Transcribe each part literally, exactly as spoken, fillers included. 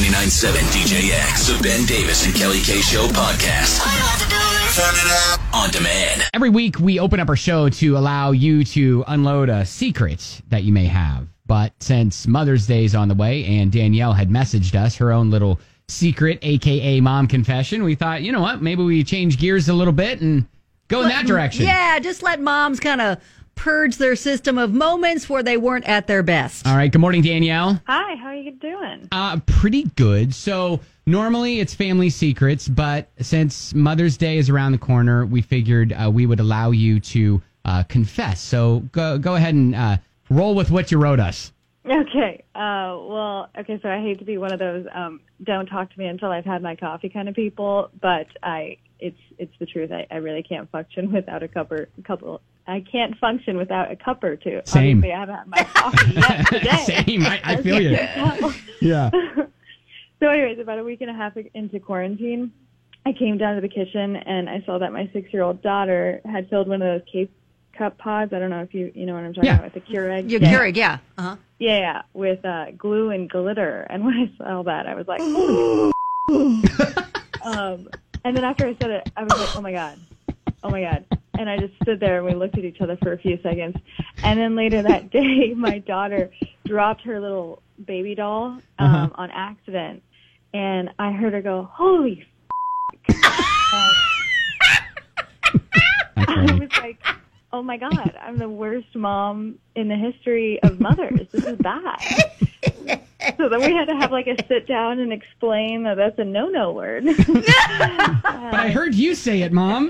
ninety-nine point seven D J X, the Ben Davis and Kelly K Show podcast. I have to do this. Turn it up. On demand. Every week we open up our show to allow you to unload a secret that you may have. But since Mother's Day is on the way and Danielle had messaged us her own little secret, a k a mom confession, we thought, you know what, maybe we change gears a little bit and go in that direction. Yeah, just let moms kind of purge their system of moments where they weren't at their best. All right. Good morning, Danielle. Hi, how are you doing? Uh, pretty good. So normally it's family secrets, but since Mother's Day is around the corner, we figured uh, we would allow you to uh, confess. So go go ahead and uh, roll with what you wrote us. Okay. Uh, well, okay, so I hate to be one of those um, don't talk to me until I've had my coffee kind of people, but I it's it's the truth. I, I really can't function without a cup or couple. I can't function without a cup or two. Same. Obviously, I haven't had my coffee yet today. Same. I, I feel you. Yeah. So anyways, about a week and a half into quarantine, I came down to the kitchen and I saw that my six-year-old daughter had filled one of those K-Cup pods. I don't know if you you know what I'm talking Yeah. about, with the Keurig. Your Keurig, yeah. Uh-huh. Yeah, yeah, with uh, glue and glitter. And when I saw that, I was like, um, and then after I said it, I was like, oh my God, oh my God. And I just stood there and we looked at each other for a few seconds. And then later that day, my daughter dropped her little baby doll um, Uh-huh. on accident. And I heard her go, holy f***. That's I funny. was like, oh my God, I'm the worst mom in the history of mothers. This is bad. So then we had to have like a sit down and explain that that's a no-no word. But I heard you say it, Mom.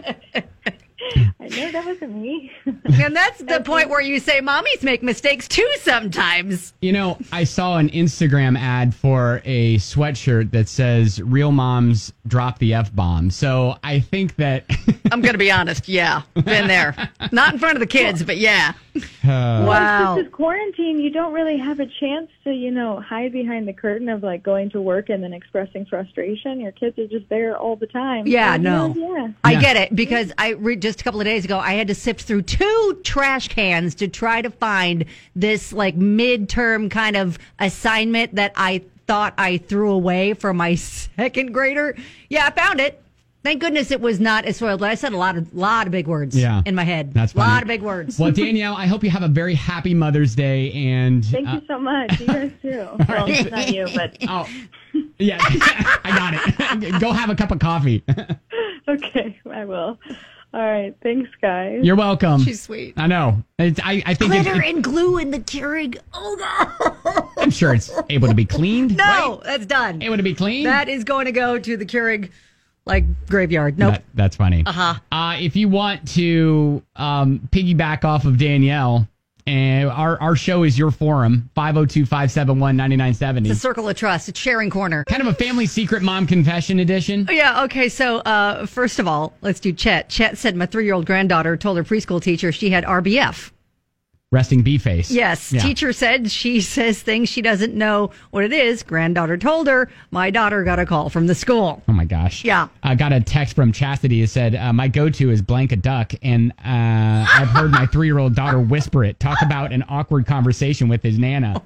I know that wasn't me. And that's the point where you say mommies make mistakes too sometimes. You know, I saw an Instagram ad for a sweatshirt that says real moms drop the F-bomb. So I think that... I'm going to be honest. Yeah, been there. Not in front of the kids, but yeah. Uh, Wow. This is quarantine. You don't really have a chance to, you know, hide behind the curtain of like going to work and then expressing frustration. Your kids are just there all the time. Yeah, So, no. Yeah. I Yeah. get it, because I re- just a couple of days ago, I had to sift through two trash cans to try to find this like midterm kind of assignment that I thought I threw away for my second grader. Yeah, I found it. Thank goodness it was not as soiled. I said a lot of lot of big words Yeah. in my head. That's a lot funny. of big words. Well, Danielle, I hope you have a very happy Mother's Day. And Thank uh, you so much. You guys too. Well, not you, but oh, yeah, I got it. Go have a cup of coffee. okay, I will. All right. Thanks, guys. You're welcome. She's sweet. I know. It's, I, I think it, Glitter it, and glue in the Keurig. Oh, no. I'm sure it's able to be cleaned. No, right? that's done. Able to be cleaned. That is going to go to the Keurig, like, graveyard. Nope. That- that's funny. Uh-huh. Uh, if you want to um, piggyback off of Danielle, and our, our show is your forum, five oh two, five seven one, nine nine seven It's a oh. circle of trust. It's sharing corner. Kind of a family secret mom confession edition. Oh, yeah, okay, so uh, first of all, let's do Chet. Chet said my three-year-old granddaughter told her preschool teacher she had R B F. Resting bee face. Yes, Yeah. teacher said she says things she doesn't know what it is. Granddaughter told her. My daughter got a call from the school. Oh, my gosh. Yeah. I got a text from Chastity. It said, uh, my go-to is blank a duck, and uh, I've heard my three-year-old daughter whisper it. Talk about an awkward conversation with his Nana.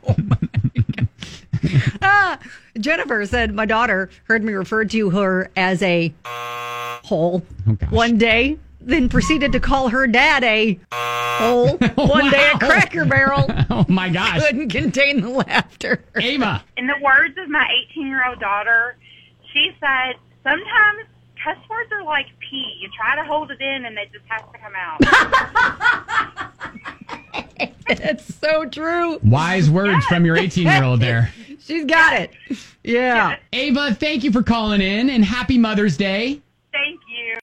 Ah, Jennifer said my daughter heard me refer to her as a hole Oh, gosh. one day, then proceeded to call her dad a hole one day at Wow. Cracker Barrel. Oh, my gosh. Couldn't contain the laughter. Ava. In the words of my eighteen-year-old daughter, she said, sometimes cuss words are like pee. You try to hold it in and it just has to come out. It's so true. Wise words from your eighteen-year-old there. She's got it. Yeah. Ava, thank you for calling in, and happy Mother's Day.